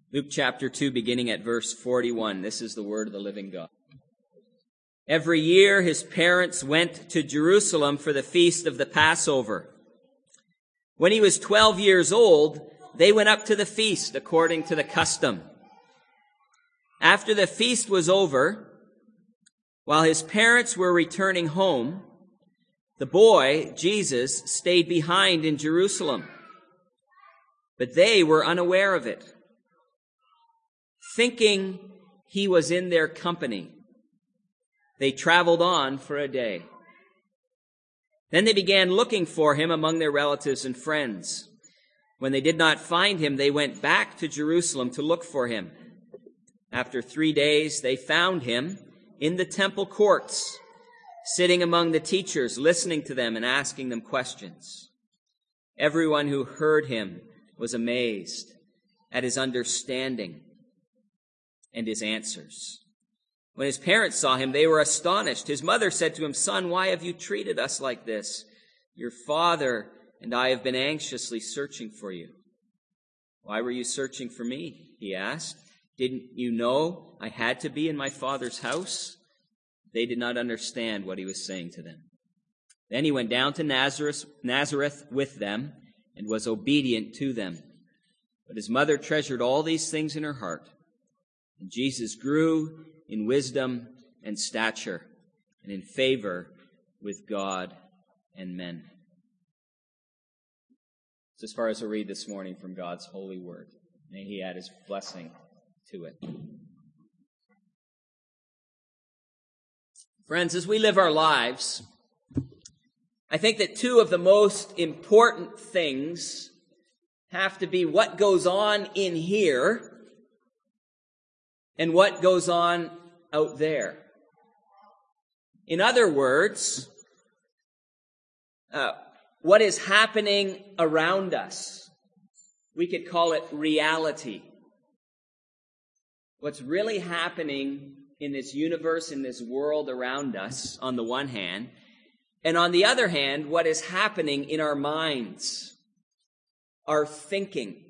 Luke chapter 2, beginning at verse 41. This is the word of the living God. Every year his parents went to Jerusalem for the feast of the Passover. When he was 12 years old, they went up to the feast according to the custom. After the feast was over, while his parents were returning home, the boy, Jesus, stayed behind in Jerusalem. But they were unaware of it. Thinking he was in their company, they traveled on for a day. Then they began looking for him among their relatives and friends. When they did not find him, they went back to Jerusalem to look for him. After 3 days, they found him in the temple courts, sitting among the teachers, listening to them and asking them questions. Everyone who heard him was amazed at his understanding and his answers. When his parents saw him, they were astonished. His mother said to him, "Son, why have you treated us like this? Your father and I have been anxiously searching for you." "Why were you searching for me?" he asked. "Didn't you know I had to be in my father's house?" They did not understand what he was saying to them. Then he went down to Nazareth with them and was obedient to them. But his mother treasured all these things in her heart. And Jesus grew in wisdom and stature and in favor with God and men. It's as far as I read this morning from God's holy word. May he add his blessing to it. Friends, as we live our lives, I think that two of the most important things have to be what goes on in here and what goes on out there. In other words, what is happening around us. We could call it reality. What's really happening in this universe, in this world around us, on the one hand, and on the other hand, what is happening in our minds, our thinking.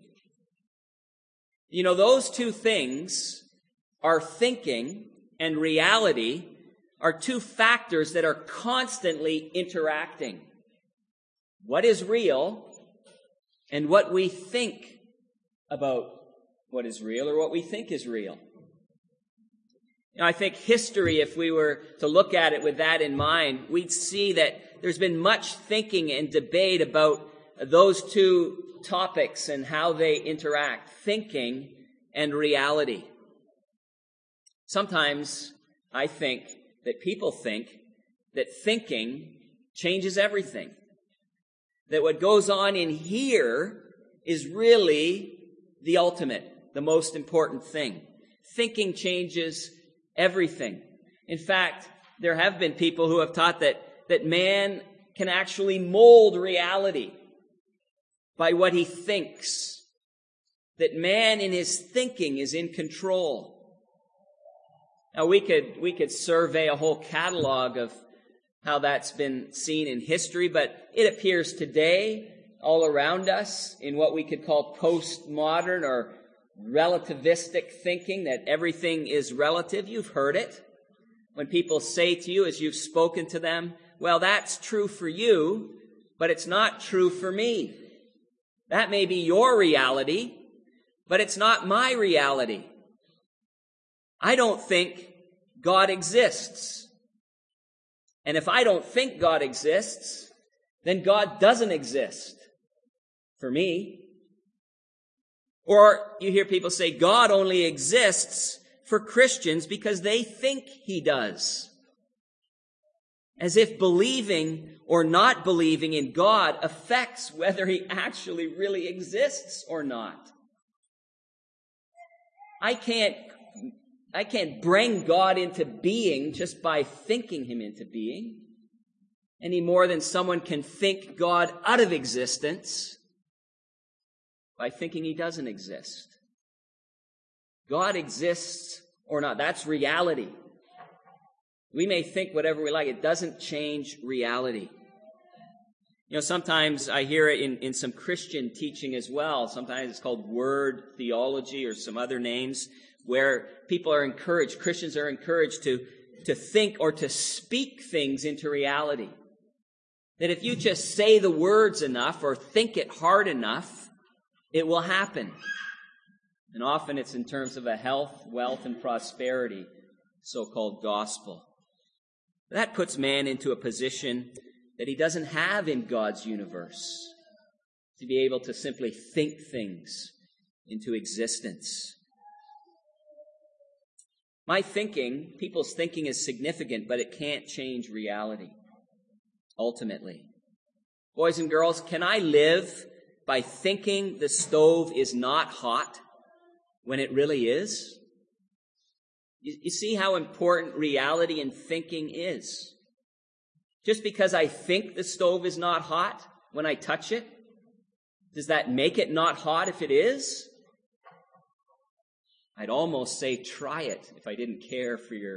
You know, those two things, our thinking and reality, are two factors that are constantly interacting. What is real and what we think about what is real or what we think is real. You know, I think history, if we were to look at it with that in mind, we'd see that there's been much thinking and debate about those two topics and how they interact, thinking and reality. Sometimes I think that people think that thinking changes everything. That what goes on in here is really the ultimate, the most important thing. Thinking changes everything. In fact, there have been people who have taught that man can actually mold reality by what he thinks. That man in his thinking is in control. Now, we could survey a whole catalog of how that's been seen in history, but it appears today all around us in what we could call postmodern or relativistic thinking, that everything is relative. You've heard it. When people say to you as you've spoken to them, "Well, that's true for you, but it's not true for me." That may be your reality, but it's not my reality. I don't think God exists. And if I don't think God exists, then God doesn't exist for me. Or you hear people say God only exists for Christians because they think he does. As if believing or not believing in God affects whether he actually really exists or not. I can't bring God into being just by thinking him into being, any more than someone can think God out of existence by thinking he doesn't exist. God exists or not. That's reality. We may think whatever we like. It doesn't change reality. Sometimes I hear it in some Christian teaching as well. Sometimes it's called word theology or some other names, where people are encouraged, Christians are encouraged to think or to speak things into reality. That if you just say the words enough or think it hard enough, it will happen. And often it's in terms of a health, wealth, and prosperity, so-called gospel. That puts man into a position that he doesn't have in God's universe, to be able to simply think things into existence. People's thinking is significant, but it can't change reality, ultimately. Boys and girls, can I live by thinking the stove is not hot when it really is? You see how important reality and thinking is. Just because I think the stove is not hot when I touch it, does that make it not hot if it is? I'd almost say try it if I didn't care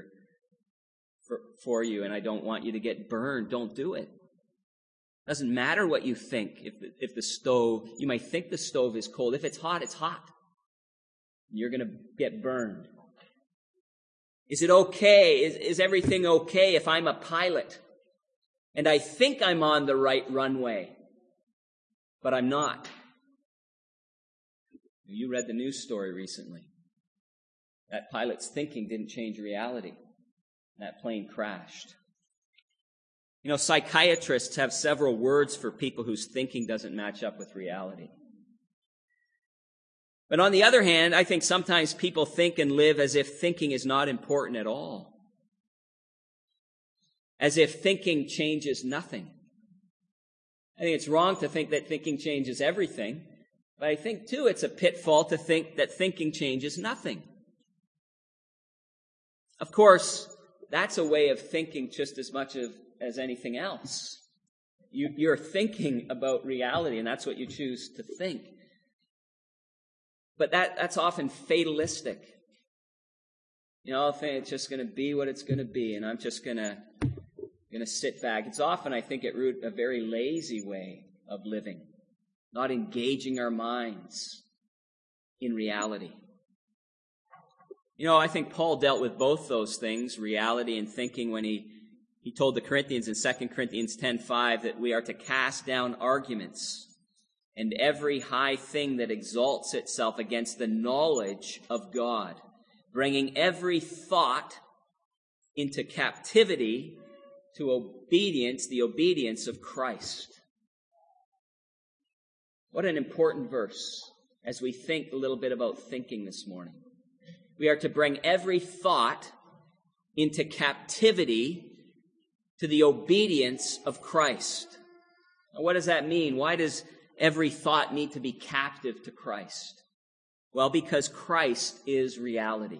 for you and I don't want you to get burned. Don't do it. Doesn't matter what you think. If the stove, you might think the stove is cold. If it's hot, it's hot. You're going to get burned. Is it okay? Is everything okay if I'm a pilot and I think I'm on the right runway, but I'm not? You read the news story recently. That pilot's thinking didn't change reality. That plane crashed. Psychiatrists have several words for people whose thinking doesn't match up with reality. But on the other hand, I think sometimes people think and live as if thinking is not important at all. As if thinking changes nothing. I think it's wrong to think that thinking changes everything. But I think, too, it's a pitfall to think that thinking changes nothing. Of course, that's a way of thinking just as much as anything else. You're thinking about reality, and that's what you choose to think. But that's often fatalistic. I think it's just going to be what it's going to be, and I'm just going to sit back. It's often, I think, at root, a very lazy way of living, not engaging our minds in reality. I think Paul dealt with both those things, reality and thinking, when he told the Corinthians in 2 Corinthians 10:5 that we are to cast down arguments and every high thing that exalts itself against the knowledge of God, bringing every thought into captivity to obedience, the obedience of Christ. What an important verse as we think a little bit about thinking this morning. We are to bring every thought into captivity to the obedience of Christ. Now, what does that mean? Why does every thought need to be captive to Christ? Well, because Christ is reality.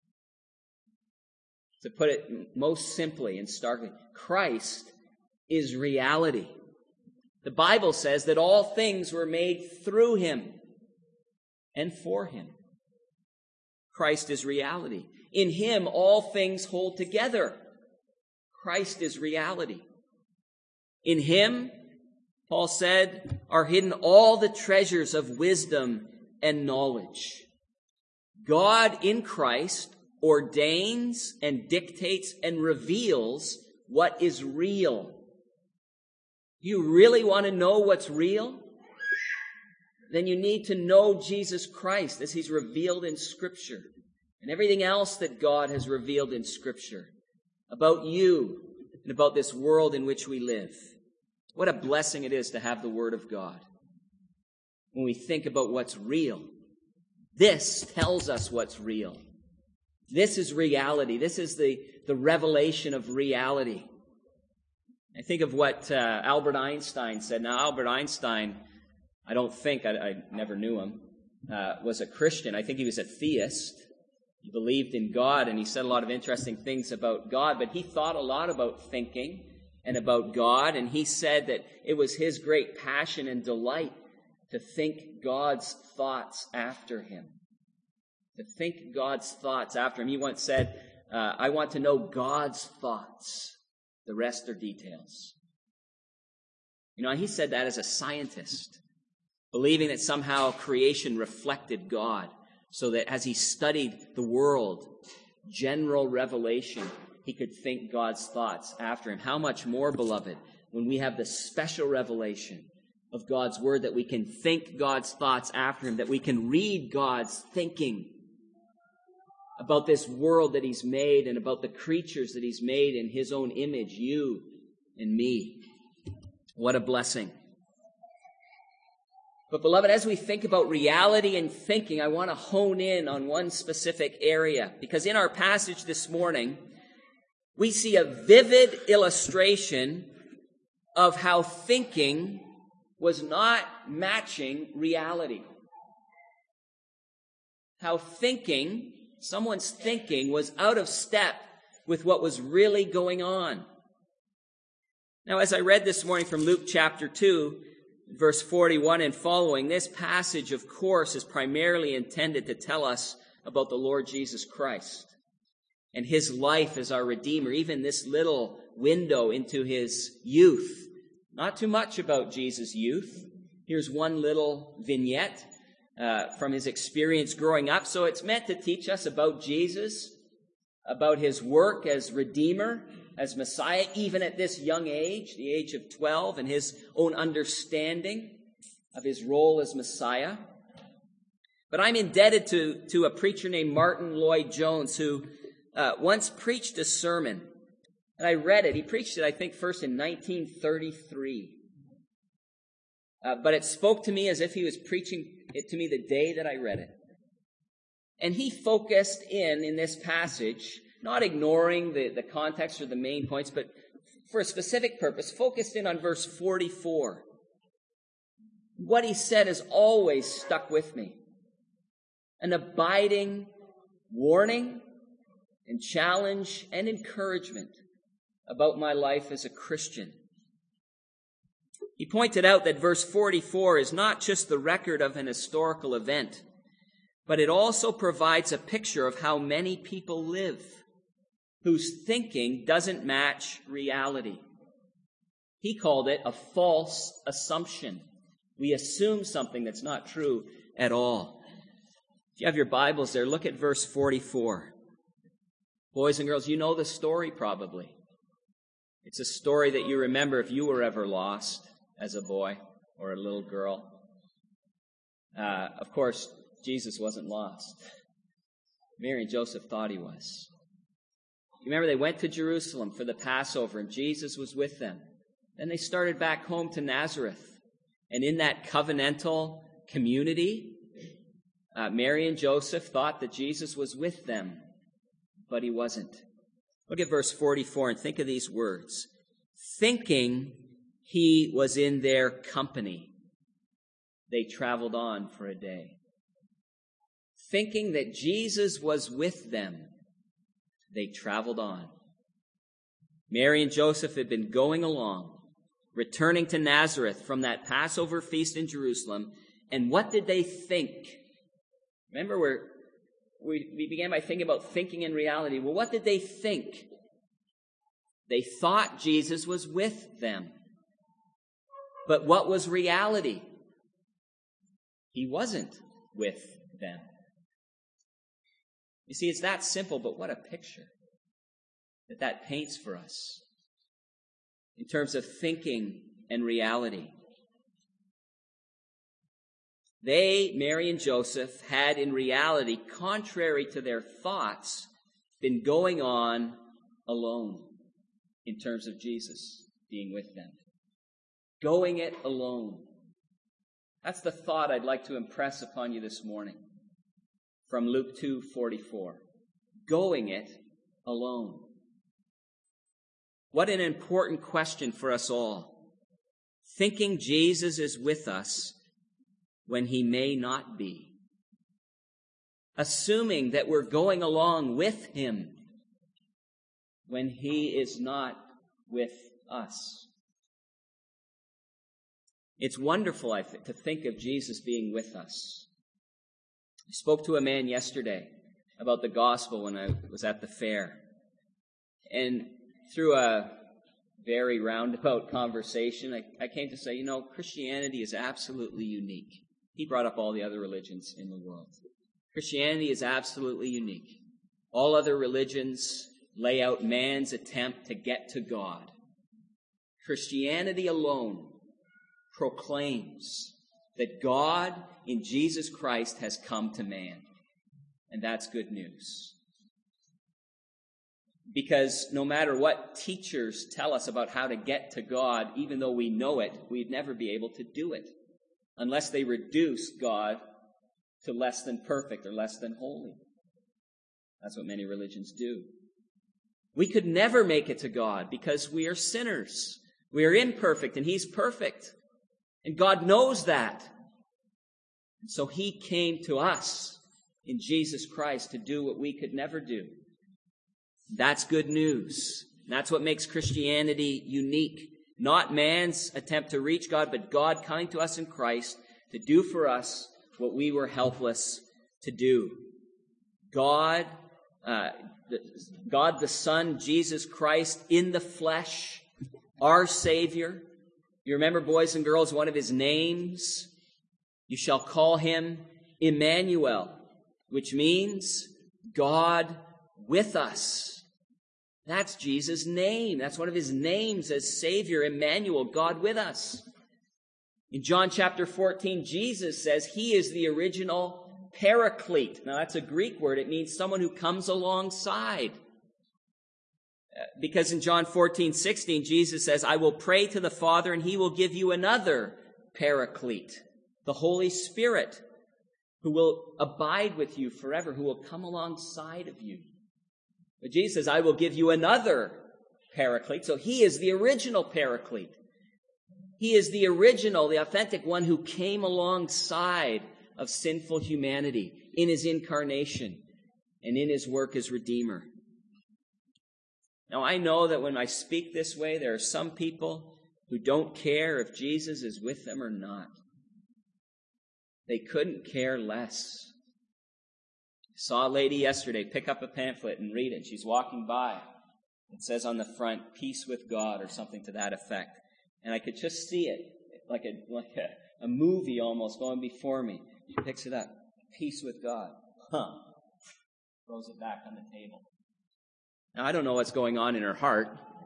To put it most simply and starkly, Christ is reality. The Bible says that all things were made through him and for him. Christ is reality. In him, all things hold together. Christ is reality. In him, Paul said, are hidden all the treasures of wisdom and knowledge. God in Christ ordains and dictates and reveals what is real. You really want to know what's real? Then you need to know Jesus Christ as he's revealed in Scripture and everything else that God has revealed in Scripture about you and about this world in which we live. What a blessing it is to have the Word of God. When we think about what's real, this tells us what's real. This is reality. This is the revelation of reality. I think of what Albert Einstein said. Now, Albert Einstein, I don't think, I never knew him, was a Christian. I think he was a theist. He believed in God, and he said a lot of interesting things about God, but he thought a lot about thinking and about God, and he said that it was his great passion and delight to think God's thoughts after him. To think God's thoughts after him. He once said, I want to know God's thoughts. The rest are details. He said that as a scientist, believing that somehow creation reflected God, so that as he studied the world, general revelation, he could think God's thoughts after him. How much more, beloved, when we have the special revelation of God's word, that we can think God's thoughts after him, that we can read God's thinking about this world that he's made and about the creatures that he's made in his own image, you and me. What a blessing. But beloved, as we think about reality and thinking, I want to hone in on one specific area, because in our passage this morning, we see a vivid illustration of how thinking was not matching reality. How someone's thinking was out of step with what was really going on. Now, as I read this morning from Luke chapter 2, verse 41 and following, this passage, of course, is primarily intended to tell us about the Lord Jesus Christ and his life as our Redeemer, even this little window into his youth. Not too much about Jesus' youth. Here's one little vignette from his experience growing up. So it's meant to teach us about Jesus, about his work as Redeemer, as Messiah, even at this young age, the age of 12, and his own understanding of his role as Messiah. But I'm indebted to a preacher named Martin Lloyd-Jones, who once preached a sermon. And I read it. He preached it, I think, first in 1933. But it spoke to me as if he was preaching it to me the day that I read it. And he focused in this passage, not ignoring the context or the main points, but for a specific purpose, focused in on verse 44. What he said has always stuck with me. An abiding warning and challenge and encouragement about my life as a Christian. He pointed out that verse 44 is not just the record of an historical event, but it also provides a picture of how many people live whose thinking doesn't match reality. He called it a false assumption. We assume something that's not true at all. If you have your Bibles there, look at verse 44. Boys and girls, you know the story probably. It's a story that you remember if you were ever lost as a boy or a little girl. Of course, Jesus wasn't lost. Mary and Joseph thought he was. You remember they went to Jerusalem for the Passover and Jesus was with them. Then they started back home to Nazareth. And in that covenantal community, Mary and Joseph thought that Jesus was with them, but he wasn't. Look at verse 44 and think of these words. Thinking he was in their company, they traveled on for a day. Thinking that Jesus was with them, they traveled on. Mary and Joseph had been going along, returning to Nazareth from that Passover feast in Jerusalem. And what did they think? Remember, we began by thinking about thinking in reality. Well, what did they think? They thought Jesus was with them. But what was reality? He wasn't with them. You see, it's that simple, but what a picture that paints for us in terms of thinking and reality. They, Mary and Joseph, had in reality, contrary to their thoughts, been going on alone in terms of Jesus being with them. Going it alone. That's the thought I'd like to impress upon you this morning from Luke 2:44. Going it alone. What an important question for us all. Thinking Jesus is with us when he may not be. Assuming that we're going along with him when he is not with us. It's wonderful, I think, to think of Jesus being with us. I spoke to a man yesterday about the gospel when I was at the fair. And through a very roundabout conversation, I came to say, Christianity is absolutely unique. He brought up all the other religions in the world. Christianity is absolutely unique. All other religions lay out man's attempt to get to God. Christianity alone proclaims that God in Jesus Christ has come to man. And that's good news. Because no matter what teachers tell us about how to get to God, even though we know it, we'd never be able to do it unless they reduce God to less than perfect or less than holy. That's what many religions do. We could never make it to God because we are sinners. We are imperfect and He's perfect. And God knows that. And so He came to us in Jesus Christ to do what we could never do. That's good news. That's what makes Christianity unique. Not man's attempt to reach God, but God coming to us in Christ to do for us what we were helpless to do. God the Son, Jesus Christ, in the flesh, our Savior. You remember, boys and girls, one of His names? You shall call Him Emmanuel, which means God with us. That's Jesus' name. That's one of His names as Savior, Emmanuel, God with us. In John chapter 14, Jesus says He is the original Paraclete. Now, that's a Greek word. It means someone who comes alongside. Because in John 14:16, Jesus says, I will pray to the Father, and He will give you another Paraclete, the Holy Spirit, who will abide with you forever, who will come alongside of you. But Jesus says, I will give you another Paraclete. So He is the original Paraclete. He is the original, the authentic one who came alongside of sinful humanity in His incarnation and in His work as Redeemer. Now, I know that when I speak this way, there are some people who don't care if Jesus is with them or not. They couldn't care less. I saw a lady yesterday pick up a pamphlet and read it. She's walking by. It says on the front, peace with God, or something to that effect. And I could just see it, like a movie almost going before me. She picks it up. Peace with God. Throws it back on the table. Now, I don't know what's going on in her heart.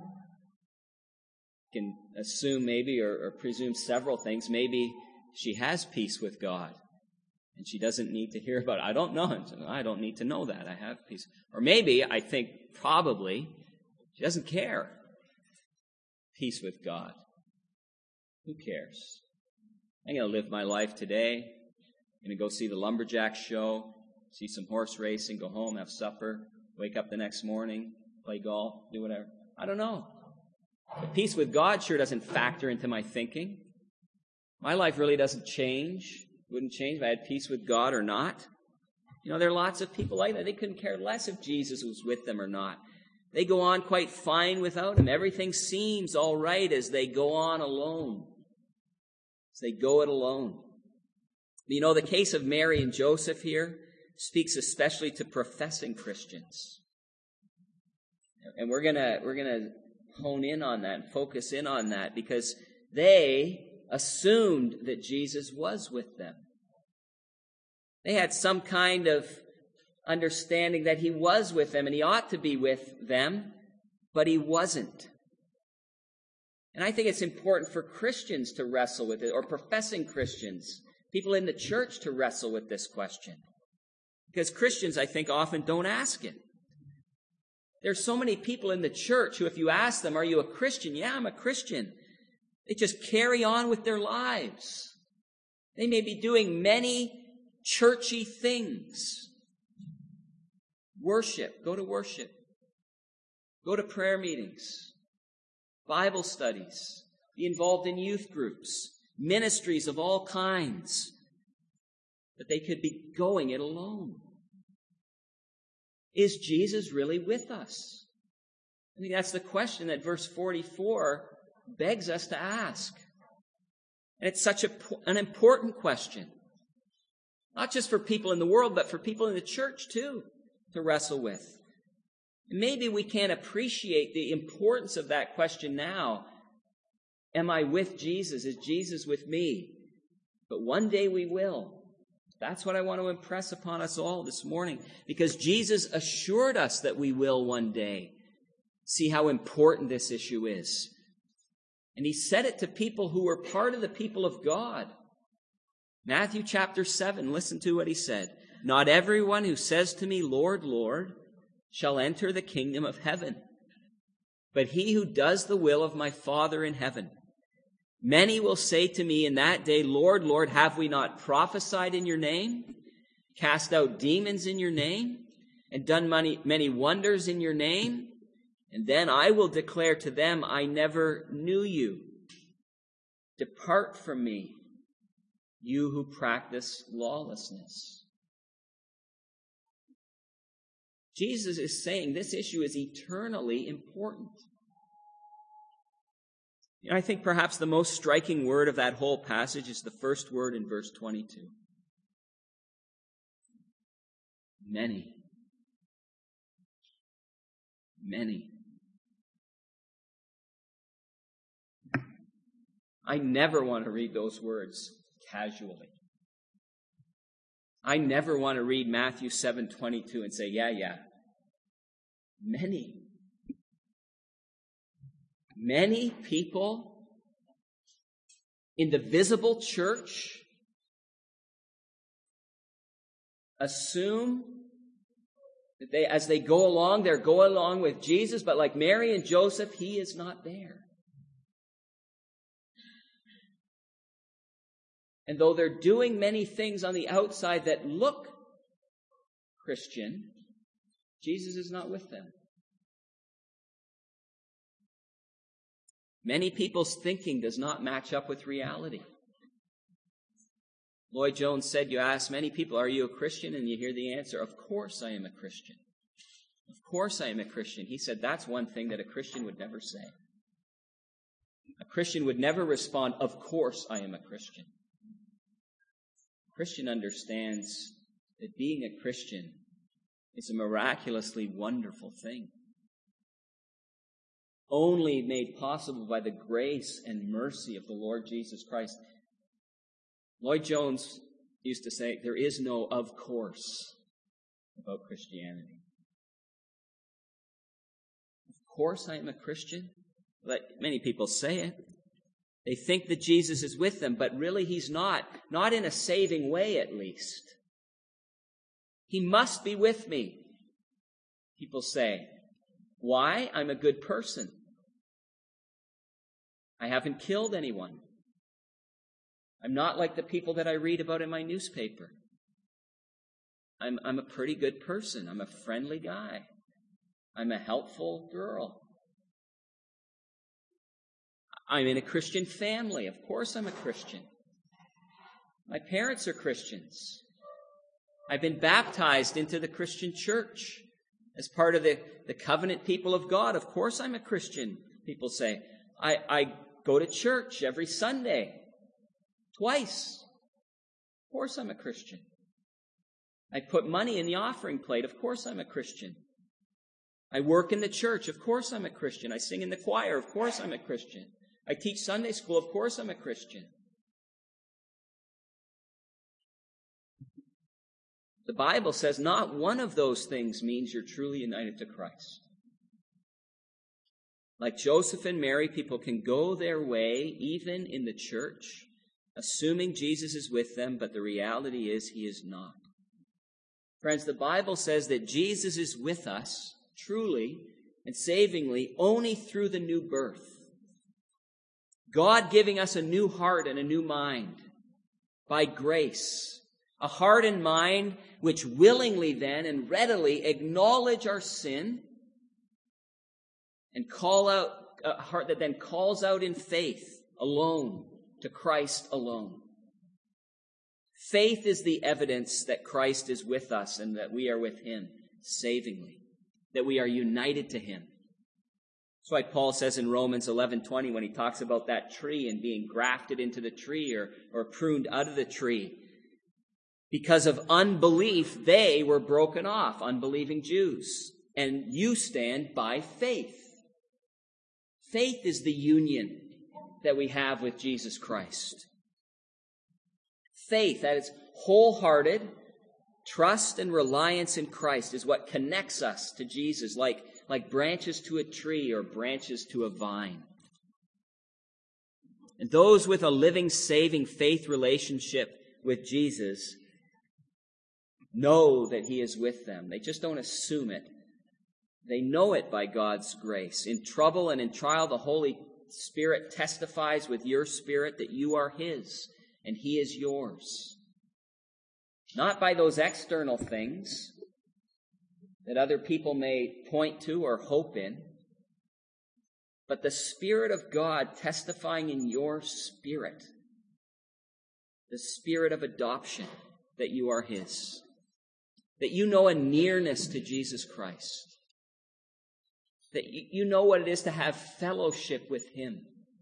You can assume maybe or presume several things. Maybe she has peace with God, and she doesn't need to hear about it. I don't know. I don't need to know that. I have peace. Or maybe, I think probably, she doesn't care. Peace with God. Who cares? I'm going to live my life today. I'm going to go see the Lumberjack show, see some horse racing, go home, have supper, wake up the next morning, play golf, do whatever. I don't know. But peace with God sure doesn't factor into my thinking. My life really doesn't change. Wouldn't change if I had peace with God or not. There are lots of people like that. They couldn't care less if Jesus was with them or not. They go on quite fine without Him. Everything seems all right as they go on alone. As they go it alone. The case of Mary and Joseph here speaks especially to professing Christians. And we're gonna hone in on that and focus in on that because they assumed that Jesus was with them. They had some kind of understanding that He was with them and He ought to be with them, but He wasn't. And I think it's important for Christians to wrestle with it, or professing Christians, people in the church to wrestle with this question. Because Christians, I think, often don't ask it. There's so many people in the church who, if you ask them, are you a Christian? Yeah, I'm a Christian. They just carry on with their lives. They may be doing many churchy things. Worship, go to worship. Go to prayer meetings, Bible studies, be involved in youth groups, ministries of all kinds. But they could be going it alone. Is Jesus really with us? I think that's the question that verse 44 begs us to ask. And it's such an important question. Not just for people in the world, but for people in the church too, to wrestle with. Maybe we can't appreciate the importance of that question now. Am I with Jesus? Is Jesus with me? But one day we will. That's what I want to impress upon us all this morning, because Jesus assured us that we will one day. See how important this issue is. And he said it to people who were part of the people of God. Matthew chapter 7, listen to what he said. Not everyone who says to me, Lord, Lord, shall enter the kingdom of heaven, but he who does the will of my Father in heaven. Many will say to me in that day, Lord, Lord, have we not prophesied in your name, cast out demons in your name, and done many wonders in your name? And then I will declare to them, I never knew you. Depart from me, you who practice lawlessness. Jesus is saying this issue is eternally important. I think perhaps the most striking word of that whole passage is the first word in verse 22. Many. Many. I never want to read those words casually. I never want to read Matthew 7:22 and say, yeah. Many. Many people in the visible church assume that as they go along, they're going along with Jesus, but like Mary and Joseph, he is not there. And though they're doing many things on the outside that look Christian, Jesus is not with them. Many people's thinking does not match up with reality. Lloyd Jones said, you ask many people, are you a Christian? And you hear the answer, of course I am a Christian. Of course I am a Christian. He said that's one thing that a Christian would never say. A Christian would never respond, of course I am a Christian. A Christian understands that being a Christian is a miraculously wonderful thing, only made possible by the grace and mercy of the Lord Jesus Christ. Lloyd Jones used to say, there is no of course about Christianity. Of course I am a Christian. Many people say it. They think that Jesus is with them, but really he's not. Not in a saving way, at least. He must be with me, people say. Why? I'm a good person. I haven't killed anyone. I'm not like the people that I read about in my newspaper. I'm a pretty good person. I'm a friendly guy. I'm a helpful girl. I'm in a Christian family. Of course I'm a Christian. My parents are Christians. I've been baptized into the Christian church as part of the covenant people of God. Of course I'm a Christian, people say. I go to church every Sunday, twice. Of course I'm a Christian. I put money in the offering plate. Of course I'm a Christian. I work in the church. Of course I'm a Christian. I sing in the choir. Of course I'm a Christian. I teach Sunday school. Of course I'm a Christian. The Bible says not one of those things means you're truly united to Christ. Like Joseph and Mary, people can go their way, even in the church, assuming Jesus is with them, but the reality is he is not. Friends, the Bible says that Jesus is with us, truly and savingly, only through the new birth. God giving us a new heart and a new mind by grace. A heart and mind which willingly then and readily acknowledge our sin and call out, a heart that then calls out in faith alone to Christ alone. Faith is the evidence that Christ is with us and that we are with him savingly, that we are united to him. That's why Paul says in Romans 11:20 when he talks about that tree and being grafted into the tree or pruned out of the tree. Because of unbelief, they were broken off, unbelieving Jews. and you stand by faith. Faith is the union that we have with Jesus Christ. Faith, that is wholehearted trust and reliance in Christ, is what connects us to Jesus, like branches to a tree or branches to a vine. And those with a living, saving faith relationship with Jesus know that he is with them. They just don't assume it. They know it by God's grace. In trouble and in trial, the Holy Spirit testifies with your spirit that you are his and he is yours. Not by those external things that other people may point to or hope in, but the Spirit of God testifying in your spirit, the spirit of adoption, that you are his, that you know a nearness to Jesus Christ, that you know what it is to have fellowship with him.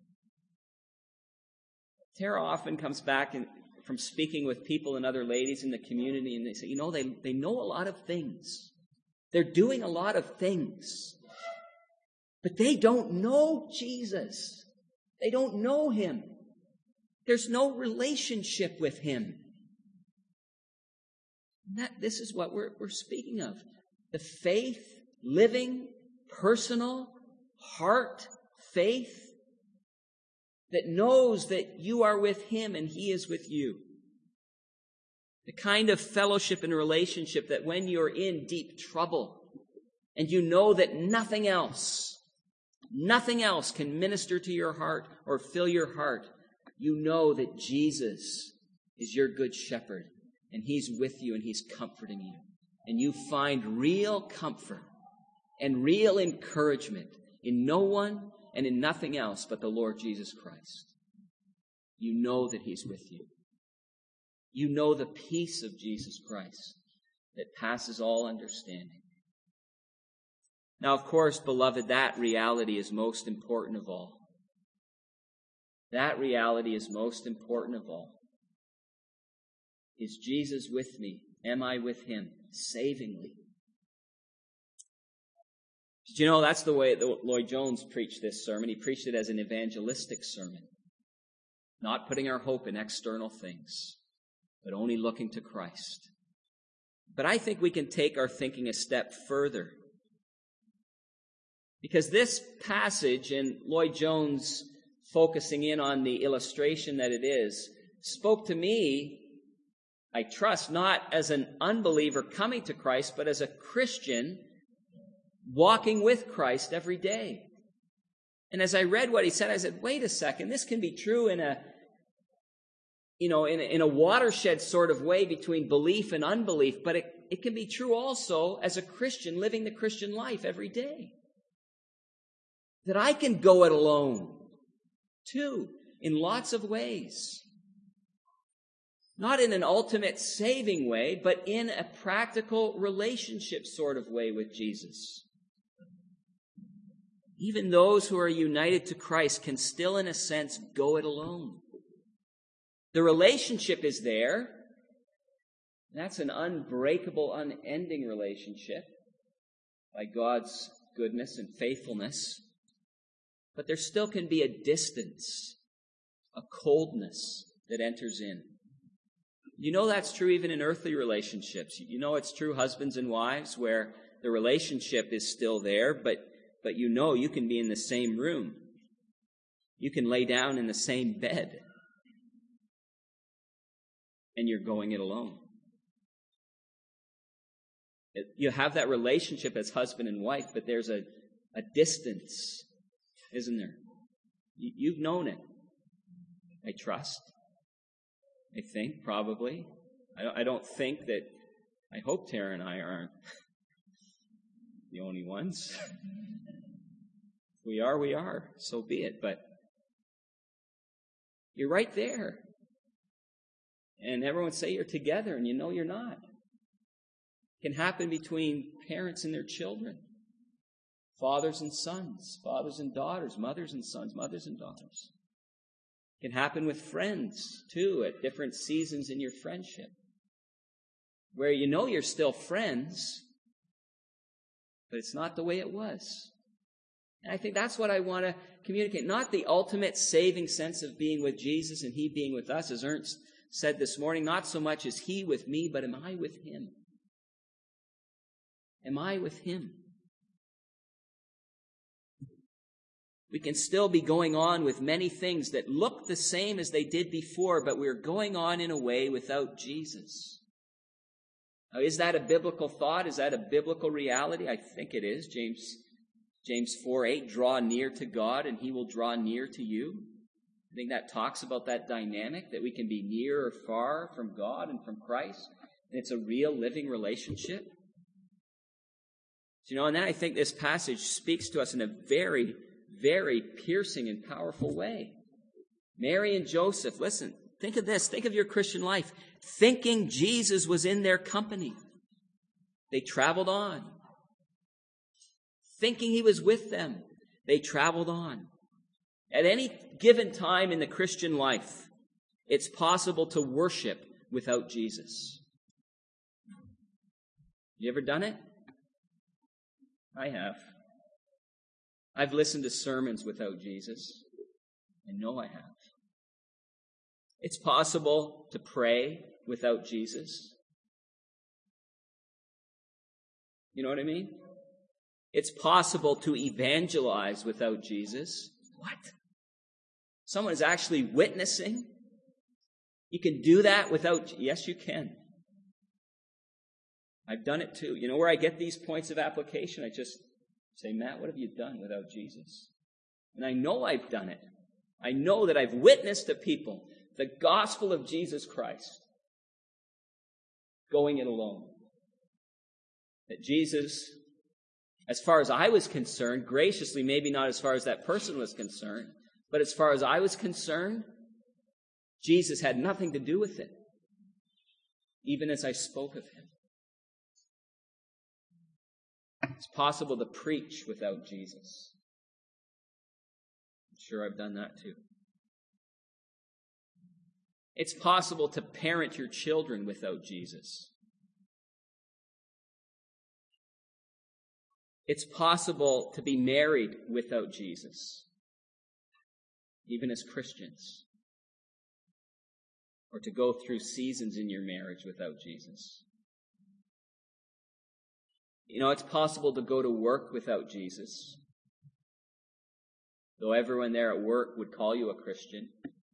Tara often comes back from speaking with people and other ladies in the community, and they say, they know a lot of things. They're doing a lot of things. But they don't know Jesus. They don't know him. There's no relationship with him. This is what we're speaking of. The faith, living, personal, heart faith that knows that you are with him and he is with you. The kind of fellowship and relationship that when you're in deep trouble and you know that nothing else can minister to your heart or fill your heart, you know that Jesus is your good shepherd and he's with you and he's comforting you. And you find real comfort and real encouragement in no one and in nothing else but the Lord Jesus Christ. You know that he's with you. You know the peace of Jesus Christ that passes all understanding. Now, of course, beloved, that reality is most important of all. That reality is most important of all. Is Jesus with me? Am I with him savingly? Did you know that's the way that Lloyd Jones preached this sermon? He preached it as an evangelistic sermon. Not putting our hope in external things, but only looking to Christ. But I think we can take our thinking a step further. Because this passage, and Lloyd Jones focusing in on the illustration that it is, spoke to me, I trust, not as an unbeliever coming to Christ, but as a Christian walking with Christ every day. And as I read what he said, I said, wait a second, this can be true in a watershed sort of way between belief and unbelief, but it can be true also as a Christian living the Christian life every day. That I can go it alone, too, in lots of ways. Not in an ultimate saving way, but in a practical relationship sort of way with Jesus. Even those who are united to Christ can still, in a sense, go it alone. The relationship is there. That's an unbreakable, unending relationship by God's goodness and faithfulness. But there still can be a distance, a coldness that enters in. You know that's true even in earthly relationships. You know it's true husbands and wives where the relationship is still there, but you know you can be in the same room. You can lay down in the same bed. And you're going it alone. You have that relationship as husband and wife, but there's a distance, isn't there? You've known it. I trust. I think, probably. I don't think that, I hope Tara and I aren't the only ones. We are. So be it. But you're right there. And everyone say you're together, and you know you're not. It can happen between parents and their children. Fathers and sons, fathers and daughters, mothers and sons, mothers and daughters. It can happen with friends, too, at different seasons in your friendship. Where you know you're still friends, But it's not the way it was. And I think that's what I want to communicate. Not the ultimate saving sense of being with Jesus and he being with us, as Ernst said this morning. Not so much as he with me, but am I with him? Am I with him? We can still be going on with many things that look the same as they did before, but we're going on in a way without Jesus. Now, is that a biblical thought? Is that a biblical reality? I think it is. James 4:8, draw near to God and he will draw near to you. I think that talks about that dynamic, that we can be near or far from God and from Christ. And it's a real living relationship. And then I think this passage speaks to us in a very, very piercing and powerful way. Mary and Joseph, listen, think of this. Think of your Christian life. Thinking Jesus was in their company, they traveled on. Thinking he was with them, they traveled on. At any given time in the Christian life, it's possible to worship without Jesus. You ever done it? I have. I've listened to sermons without Jesus. I know I have. It's possible to pray without Jesus. You know what I mean? It's possible to evangelize without Jesus. What? Someone is actually witnessing? You can do that without... Yes, you can. I've done it too. You know where I get these points of application? I just say, Matt, what have you done without Jesus? And I know I've done it. I know that I've witnessed to people the gospel of Jesus Christ, going it alone. That Jesus, as far as I was concerned, graciously, maybe not as far as that person was concerned, but as far as I was concerned, Jesus had nothing to do with it, even as I spoke of him. It's possible to preach without Jesus. I'm sure I've done that too. It's possible to parent your children without Jesus. It's possible to be married without Jesus, even as Christians, or to go through seasons in your marriage without Jesus. It's possible to go to work without Jesus, though everyone there at work would call you a Christian.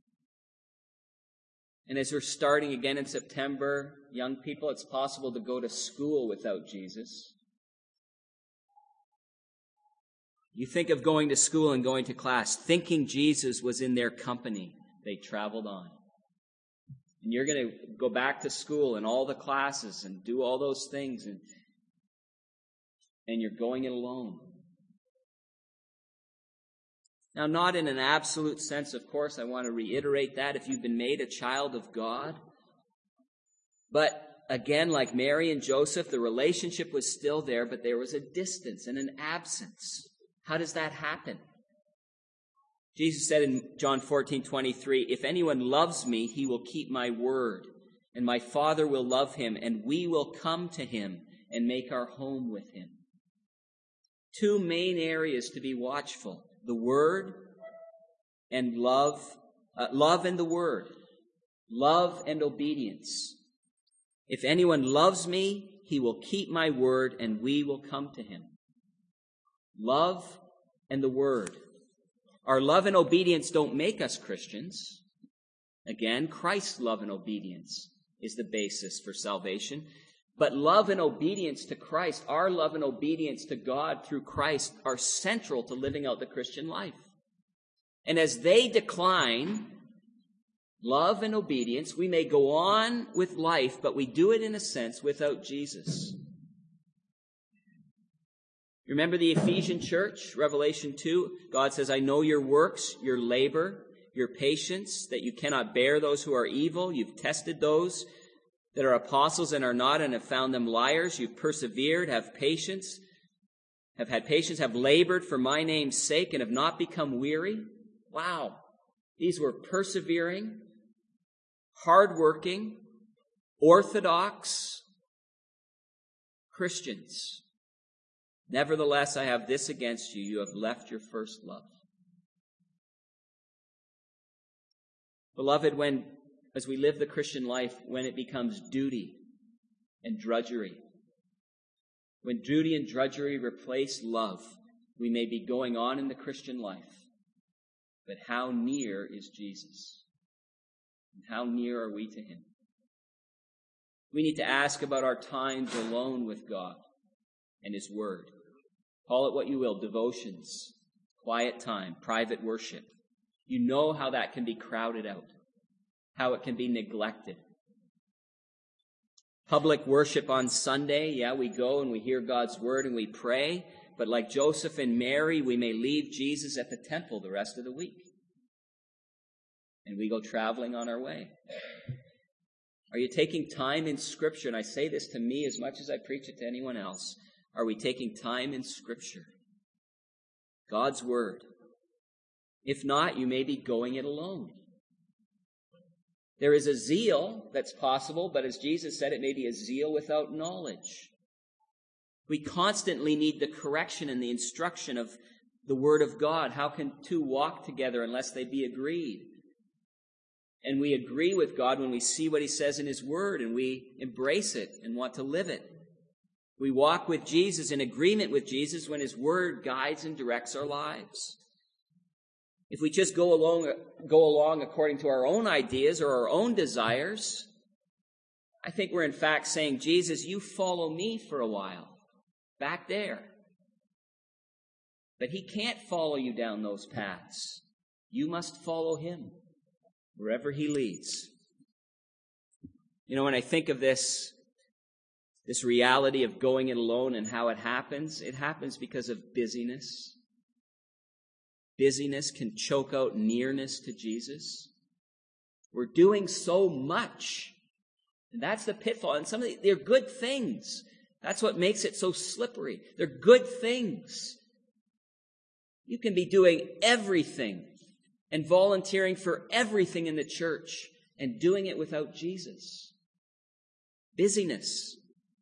And as we're starting again in September, young people, it's possible to go to school without Jesus. You think of going to school and going to class, thinking Jesus was in their company. They traveled on. And you're going to go back to school and all the classes and do all those things, and you're going it alone. Now, not in an absolute sense, of course, I want to reiterate that if you've been made a child of God. But again, like Mary and Joseph, the relationship was still there, but there was a distance and an absence. How does that happen? Jesus said in John 14:23, if anyone loves me, he will keep my word, and my Father will love him, and we will come to him and make our home with him. Two main areas to be watchful: the word and love. Love and the word. Love and obedience. If anyone loves me, he will keep my word, and we will come to him. Love and the word. Our love and obedience don't make us Christians. Again, Christ's love and obedience is the basis for salvation. But love and obedience to Christ, our love and obedience to God through Christ, are central to living out the Christian life. And as they decline, love and obedience, we may go on with life, but we do it in a sense without Jesus. Remember the Ephesian church, Revelation 2? God says, I know your works, your labor, your patience, that you cannot bear those who are evil. You've tested those that are apostles and are not, and have found them liars. You've persevered, have patience, have labored for my name's sake, and have not become weary. Wow. These were persevering, hardworking, orthodox Christians. Nevertheless, I have this against you. You have left your first love. Beloved, as we live the Christian life, when it becomes duty and drudgery, when duty and drudgery replace love, we may be going on in the Christian life. But how near is Jesus? And how near are we to him? We need to ask about our times alone with God and his word. Call it what you will, devotions, quiet time, private worship. You know how that can be crowded out, how it can be neglected. Public worship on Sunday, yeah, we go and we hear God's word and we pray, but like Joseph and Mary, we may leave Jesus at the temple the rest of the week. And we go traveling on our way. Are you taking time in Scripture? And I say this to me as much as I preach it to anyone else. Are we taking time in Scripture? God's word. If not, you may be going it alone. There is a zeal that's possible, but as Jesus said, it may be a zeal without knowledge. We constantly need the correction and the instruction of the Word of God. How can two walk together unless they be agreed? And we agree with God when we see what he says in his Word, and we embrace it and want to live it. We walk with Jesus, in agreement with Jesus, when his Word guides and directs our lives. If we just go along according to our own ideas or our own desires, I think we're in fact saying, Jesus, you follow me for a while, back there. But he can't follow you down those paths. You must follow him wherever he leads. You know, when I think of this reality of going it alone and how it happens because of busyness. Busyness can choke out nearness to Jesus. We're doing so much. And that's the pitfall. And they're good things. That's what makes it so slippery. They're good things. You can be doing everything and volunteering for everything in the church and doing it without Jesus. Busyness.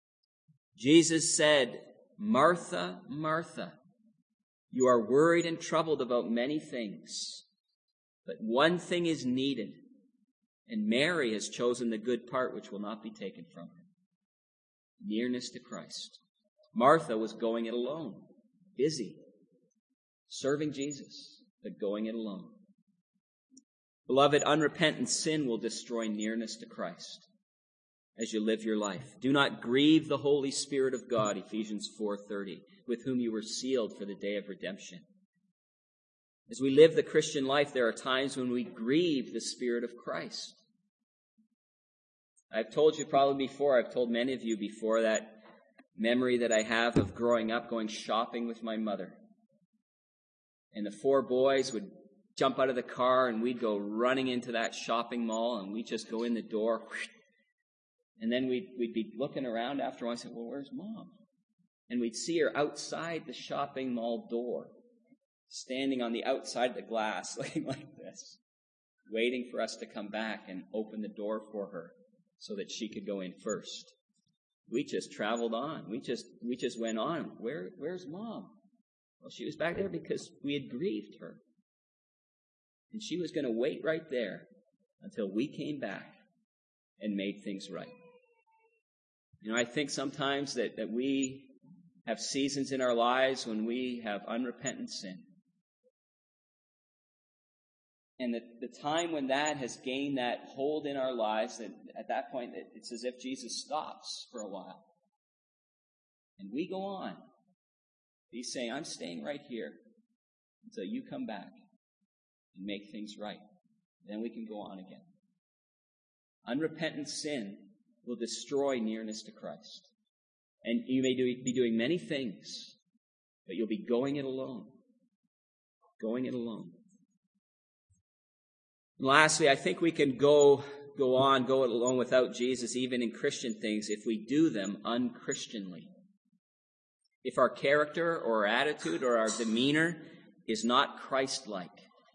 Jesus said, Martha, Martha, you are worried and troubled about many things, but one thing is needed, and Mary has chosen the good part which will not be taken from her. Nearness to Christ. Martha was going it alone, busy, serving Jesus, but going it alone. Beloved, unrepentant sin will destroy nearness to Christ as you live your life. Do not grieve the Holy Spirit of God, Ephesians 4:30, with whom you were sealed for the day of redemption. As we live the Christian life, there are times when we grieve the Spirit of Christ. I've told you probably before, I've told many of you before, that memory that I have of growing up going shopping with my mother. And the four boys would jump out of the car and we'd go running into that shopping mall and we'd just go in the door. And then we'd be looking around after a while and say, well, where's Mom? And we'd see her outside the shopping mall door, standing on the outside of the glass, looking like this, waiting for us to come back and open the door for her so that she could go in first. We just traveled on. We just went on. Where's Mom? Well, she was back there because we had grieved her. And she was going to wait right there until we came back and made things right. You know, I think sometimes that we have seasons in our lives when we have unrepentant sin. And the time when that has gained that hold in our lives, that at that point it's as if Jesus stops for a while. And we go on. He's saying, I'm staying right here until you come back and make things right. Then we can go on again. Unrepentant sin will destroy nearness to Christ. And you may be doing many things, but you'll be going it alone. Going it alone. And lastly, I think we can go it alone without Jesus, even in Christian things, if we do them unchristianly. If our character or our attitude or our demeanor is not Christ-like.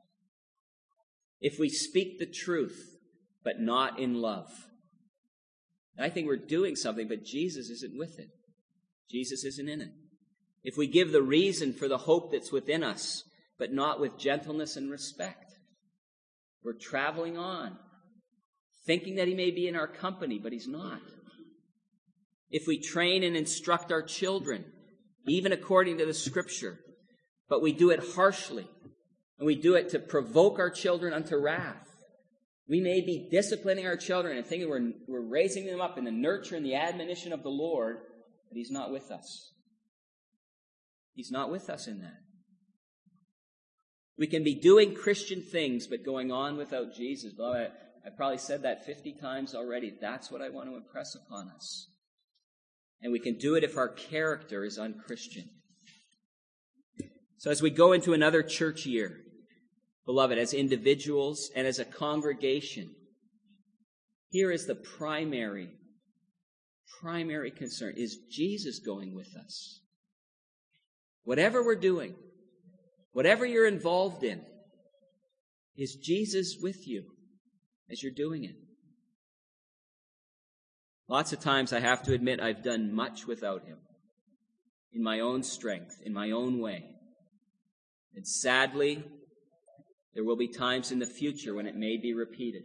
If we speak the truth, but not in love. I think we're doing something, but Jesus isn't with it. Jesus isn't in it. if we give the reason for the hope that's within us, but not with gentleness and respect, we're traveling on, thinking that he may be in our company, but he's not. If we train and instruct our children, even according to the Scripture, but we do it harshly, and we do it to provoke our children unto wrath, we may be disciplining our children and thinking we're raising them up in the nurture and the admonition of the Lord, but he's not with us. He's not with us in that. We can be doing Christian things, but going on without Jesus. Well, I probably said that 50 times already. That's what I want to impress upon us. And we can do it if our character is unchristian. So as we go into another church year, beloved, as individuals and as a congregation, here is the primary concern. Is Jesus going with us? Whatever we're doing, whatever you're involved in, is Jesus with you as you're doing it? Lots of times I have to admit I've done much without him, in my own strength, in my own way. And sadly, there will be times in the future when it may be repeated.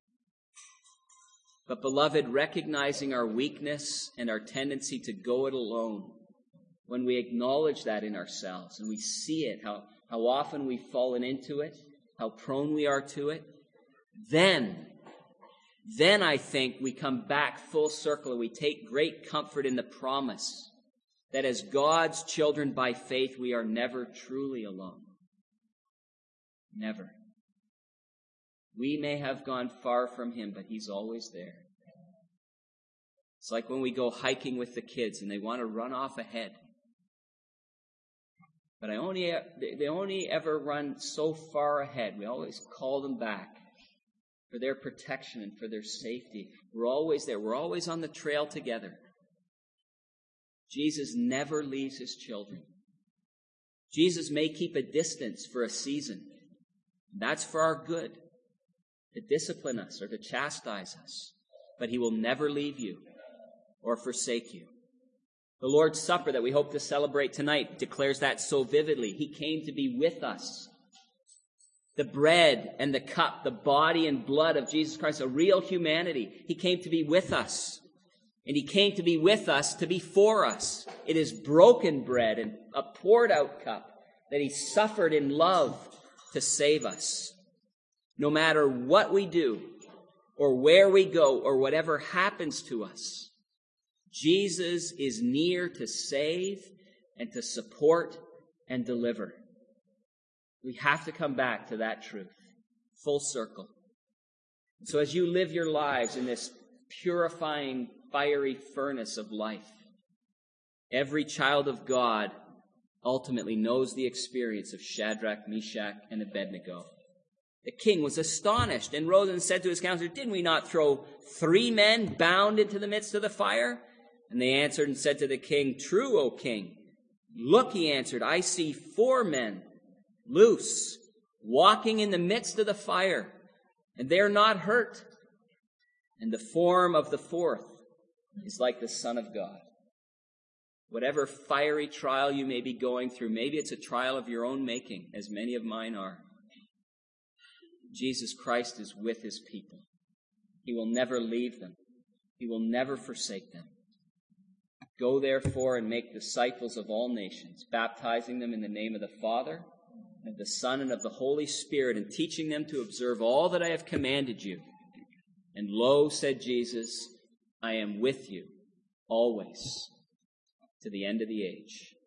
But beloved, recognizing our weakness and our tendency to go it alone, when we acknowledge that in ourselves and we see it, how often we've fallen into it, how prone we are to it, then I think we come back full circle and we take great comfort in the promise that as God's children by faith, we are never truly alone. Never. We may have gone far from him, but he's always there. It's like when we go hiking with the kids and they want to run off ahead. But they only ever run so far ahead. We always call them back for their protection and for their safety. We're always there. We're always on the trail together. Jesus never leaves his children. Jesus may keep a distance for a season. That's for our good, to discipline us or to chastise us. But he will never leave you or forsake you. The Lord's Supper that we hope to celebrate tonight declares that so vividly. He came to be with us. The bread and the cup, the body and blood of Jesus Christ, a real humanity. He came to be with us. And he came to be with us to be for us. It is broken bread and a poured out cup that he suffered in love to save us. No matter what we do or where we go or whatever happens to us, Jesus is near to save and to support and deliver. We have to come back to that truth, full circle. So as you live your lives in this purifying, fiery furnace of life, every child of God ultimately knows the experience of Shadrach, Meshach, and Abednego. The king was astonished and rose and said to his counselors, "Didn't we not throw 3 men bound into the midst of the fire?" And they answered and said to the king, "True, O king." "Look," he answered, "I see 4 men loose, walking in the midst of the fire, and they are not hurt. And the form of the 4th is like the Son of God." Whatever fiery trial you may be going through, maybe it's a trial of your own making, as many of mine are. Jesus Christ is with his people. He will never leave them. He will never forsake them. Go therefore and make disciples of all nations, baptizing them in the name of the Father, and of the Son, and of the Holy Spirit, and teaching them to observe all that I have commanded you. And lo, said Jesus, I am with you always, to the end of the age.